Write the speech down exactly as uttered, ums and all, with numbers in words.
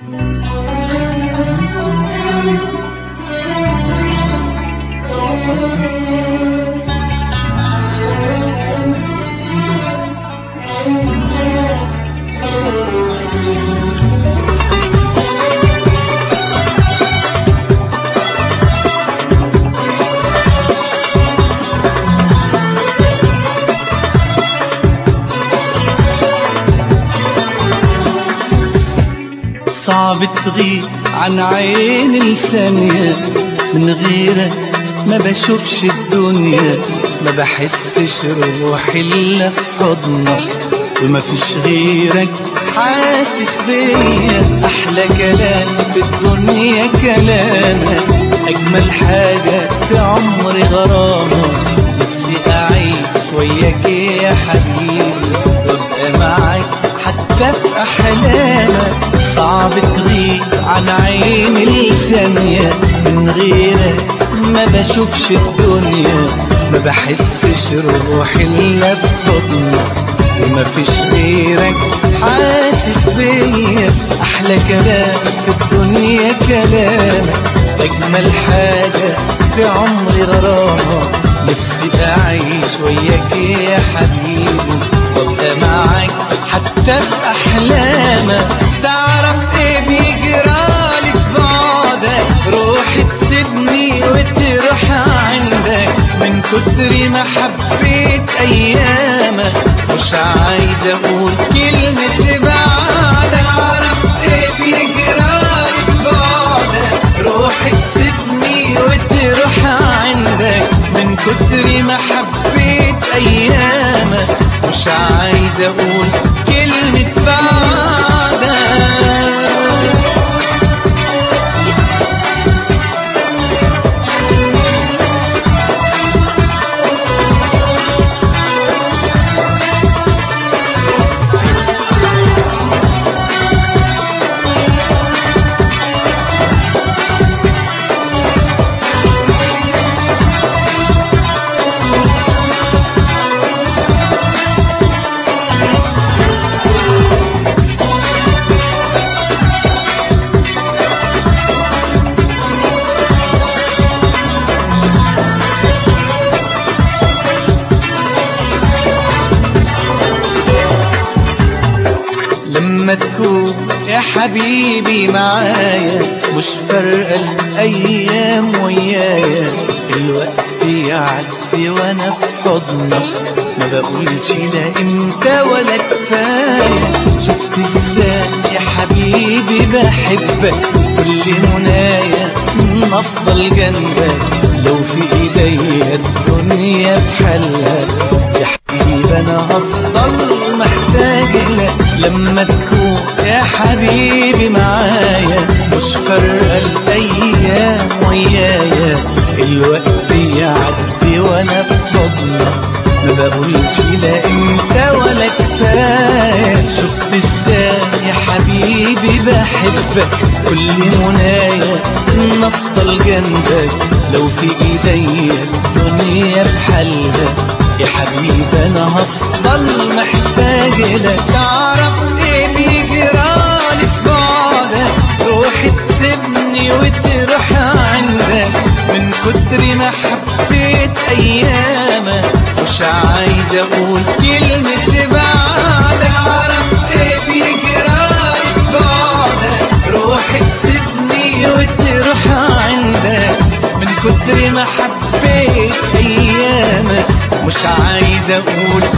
صعب تغيب عن عيني لثانية، من غيرك ما بشوفش الدنيا، ما بحسش روحي إلا في حضنك، وما فيش غيرك حاسس بيا. أحلى كلام في الدنيا كلامك، أجمل حاجة في عمري غرامك، نفسي أعيش وياك يا حبيبي وأبقى معاك حتى في أحلامك. صعب تغيب عن عيني لثانية، من غيرك ما بشوفش الدنيا، ما بحسش روحي إلا في حضنك، وما فيش غيرك حاسس بيا. أحلى كلام في الدنيا كلامك، أجمل حاجة في عمري غرامك، نفسي أعيش وياك يا حبيبي وأبقى معاك حتى في أحلامك. تعرف إيه بيجرالي في بعدك، روحي تسيبني وتروح عندك، من كتر ما حبيت أيامك مش عايز أقول كلمة بعدك. تعرف إيه بيجرالي في بعدك، روحي تسيبني وتروح عندك، من كتر ما حبيت أيامك مش عايز أقول كلمة بعدك. لما تكون يا حبيبي معايا، مش فارقة الأيام ويايا، الوقت يعدي وأنا في حضنك، ما بقولش لا إمتى ولا كفاية. شفت إزاي يا حبيبي بحبك، كل منايا إن أفضل جنبك، لو في إيديا الدنيا بحالها يا حبيبي أنا هفضل محتاج لك. لما تكون يا حبيبي معايا، مش فارقة الأيام ويايا، الوقت يعدي وأنا في حضنك، ما بقولش لا إمتى ولا كفاية. شفت إزاي يا حبيبي بحبك، كل منايا إن أفضل جنبك، لو في إيديا الدنيا بحالها يا حبيبي أنا هفضل محتاج لك. تعرف إيه بيجرالي في بعدك، روحي تسيبني وتروح عندك، من كتر ما حبيت أيامك مش عايز أقول كلمة بعدك. تعرف إيه بيجرالي في بعدك، روحي تسيبني وتروح عندك، من كتر ما حبيت أيامك مش عايز أقول